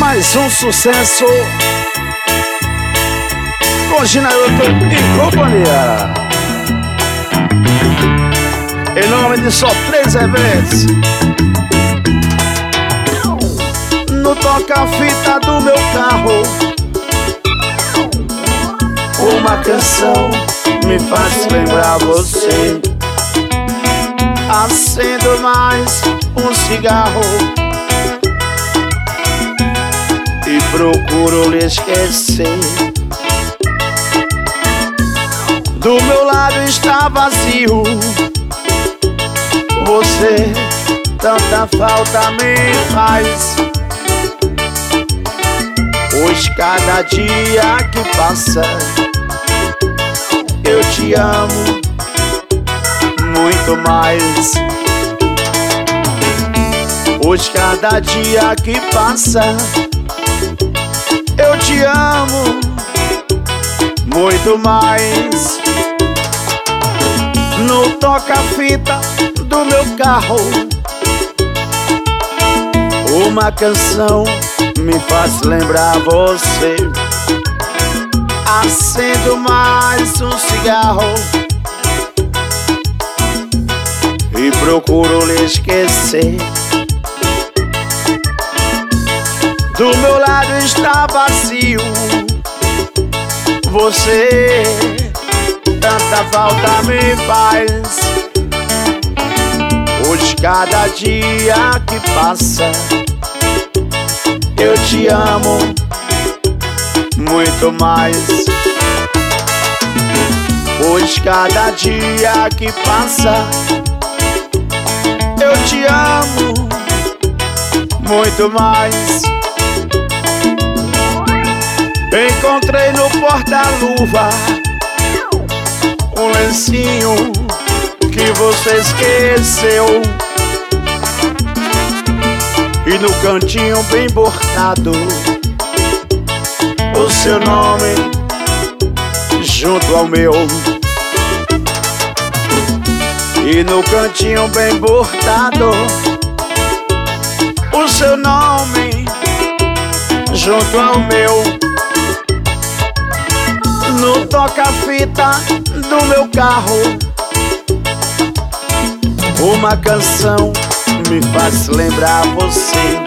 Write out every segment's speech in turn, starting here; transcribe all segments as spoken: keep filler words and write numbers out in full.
mais um sucesso com Gina Hilton e companhia. Em nome de só três eventos. No toca-fita do meu carro, uma canção me faz lembrar você. Acendo mais um cigarro e procuro lhe esquecer. Do meu lado está vazio, você tanta falta me faz. Pois cada dia que passa eu te amo muito mais. Pois cada dia que passa eu te amo muito mais. No toca-fita do meu carro, uma canção me faz lembrar você. Acendo mais um cigarro e procuro lhe esquecer. Do meu lado está vazio, você tanta falta me faz. Pois cada dia que passa eu te amo muito mais. Pois cada dia que passa eu te amo muito mais. Encontrei no porta-luva um lencinho que você esqueceu, e no cantinho bem bordado o seu nome junto ao meu. E no cantinho bem bordado o seu nome junto ao meu. No toca-fita do meu carro, uma canção me faz lembrar você.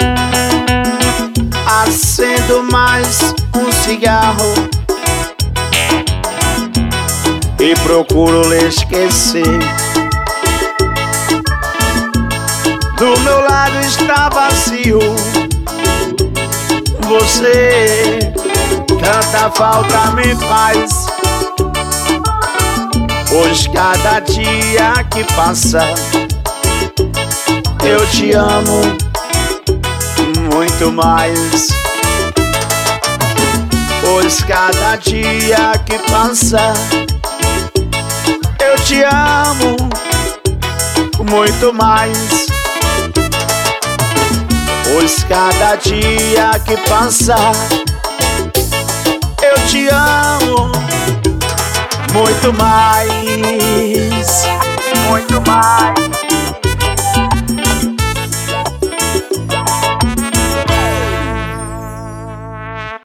Acendo mais um cigarro e procuro lhe esquecer. Do meu lado está vazio, você tanta falta me faz. Pois cada dia que passa eu te amo muito mais. Pois cada dia que passa eu te amo muito mais. Pois cada dia que passa eu te amo muito mais. Muito mais.